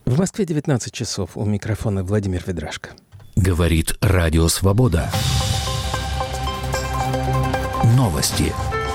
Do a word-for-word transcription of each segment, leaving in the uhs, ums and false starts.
В Москве девятнадцать часов. У микрофона Владимир Ведрашко. Говорит Радио Свобода. Новости.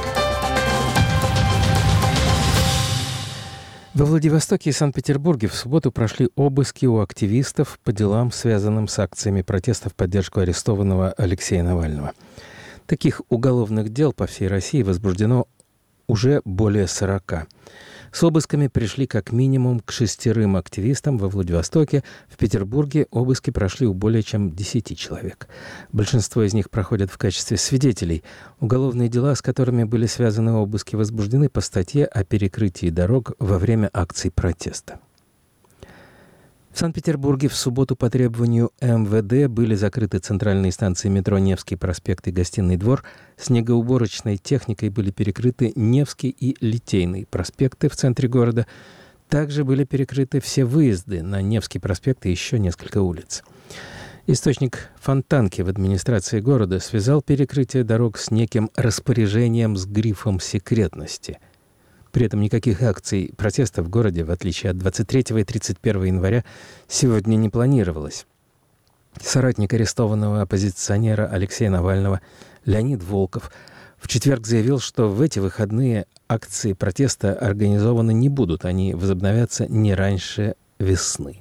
Во Владивостоке и Санкт-Петербурге в субботу прошли обыски у активистов по делам, связанным с акциями протеста в поддержку арестованного Алексея Навального. Таких уголовных дел по всей России возбуждено уже более сорока. С обысками пришли как минимум к шестерым активистам во Владивостоке. В Петербурге обыски прошли у более чем десяти человек. Большинство из них проходят в качестве свидетелей. Уголовные дела, с которыми были связаны обыски, возбуждены по статье о перекрытии дорог во время акций протеста. В Санкт-Петербурге в субботу по требованию эм вэ дэ были закрыты центральные станции метро Невский проспект и Гостиный двор. Снегоуборочной техникой были перекрыты Невский и Литейный проспекты в центре города. Также были перекрыты все выезды на Невский проспект и еще несколько улиц. Источник Фонтанки в администрации города связал перекрытие дорог с неким распоряжением с грифом секретности. При этом никаких акций протеста в городе, в отличие от двадцать третьего и тридцать первого января, сегодня не планировалось. Соратник арестованного оппозиционера Алексея Навального Леонид Волков в четверг заявил, что в эти выходные акции протеста организованы не будут, они возобновятся не раньше весны.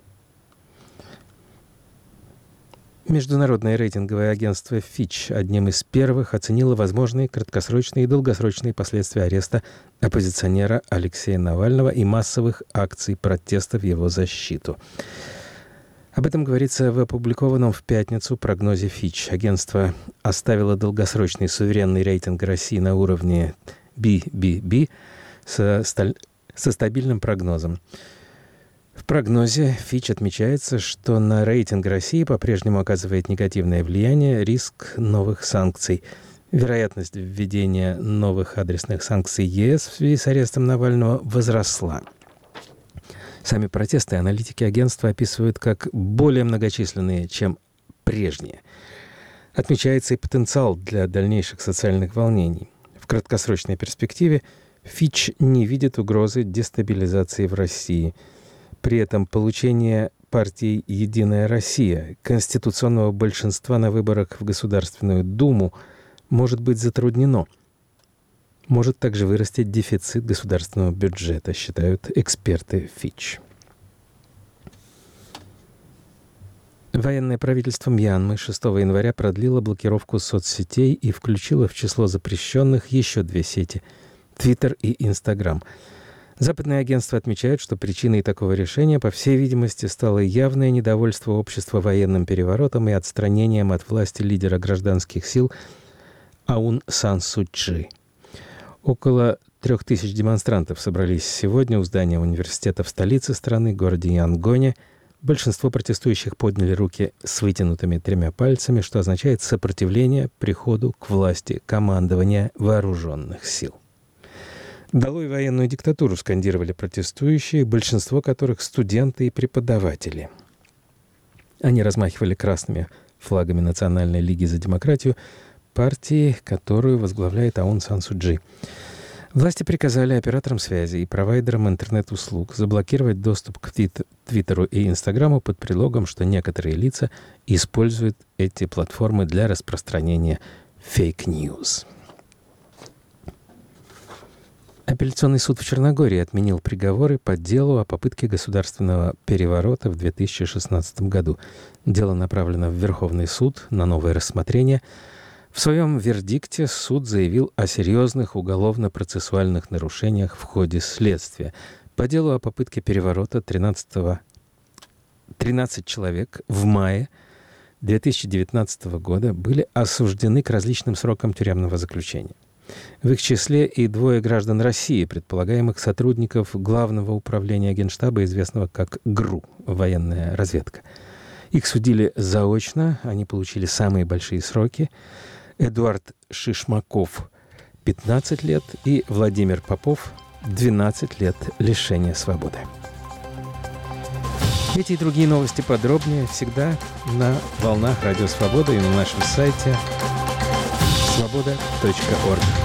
Международное рейтинговое агентство Fitch одним из первых оценило возможные краткосрочные и долгосрочные последствия ареста оппозиционера Алексея Навального и массовых акций протеста в его защиту. Об этом говорится в опубликованном в пятницу прогнозе Fitch. Агентство оставило долгосрочный суверенный рейтинг России на уровне би би би со, сталь... со стабильным прогнозом. В прогнозе Fitch отмечается, что на рейтинг России по-прежнему оказывает негативное влияние риск новых санкций. Вероятность введения новых адресных санкций е эс в связи с арестом Навального возросла. Сами протесты аналитики агентства описывают как более многочисленные, чем прежние. Отмечается и потенциал для дальнейших социальных волнений. В краткосрочной перспективе Fitch не видит угрозы дестабилизации в России. При этом получение партии «Единая Россия» конституционного большинства на выборах в Государственную Думу может быть затруднено. Может также вырасти дефицит государственного бюджета, считают эксперты Fitch. Военное правительство Мьянмы шестого января продлило блокировку соцсетей и включило в число запрещенных еще две сети – Twitter и Instagram. Западные агентства отмечают, что причиной такого решения, по всей видимости, стало явное недовольство общества военным переворотом и отстранением от власти лидера гражданских сил Аун Сан Су Чжи. Около трех тысяч демонстрантов собрались сегодня у здания университета в столице страны, городе Янгоне. Большинство протестующих подняли руки с вытянутыми тремя пальцами, что означает сопротивление приходу к власти командования вооруженных сил. «Долой военную диктатуру» скандировали протестующие, большинство которых студенты и преподаватели. Они размахивали красными флагами Национальной лиги за демократию, партии, которую возглавляет Аун Сан Су Чжи. Власти приказали операторам связи и провайдерам интернет-услуг заблокировать доступ к Твиттеру и Инстаграму под предлогом, что некоторые лица используют эти платформы для распространения фейк-ньюс. Апелляционный суд в Черногории отменил приговоры по делу о попытке государственного переворота в две тысячи шестнадцатом году. Дело направлено в Верховный суд на новое рассмотрение. В своем вердикте суд заявил о серьезных уголовно-процессуальных нарушениях в ходе следствия. По делу о попытке переворота тринадцатого тринадцать человек в мае две тысячи девятнадцатого года были осуждены к различным срокам тюремного заключения. В их числе и двое граждан России, предполагаемых сотрудников Главного управления Генштаба, известного как ГРУ, военная разведка. Их судили заочно, они получили самые большие сроки. Эдуард Шишмаков – пятнадцать лет и Владимир Попов – двенадцать лет лишения свободы. Эти и другие новости подробнее всегда на волнах Радио Свобода и на нашем сайте свобода точка орг.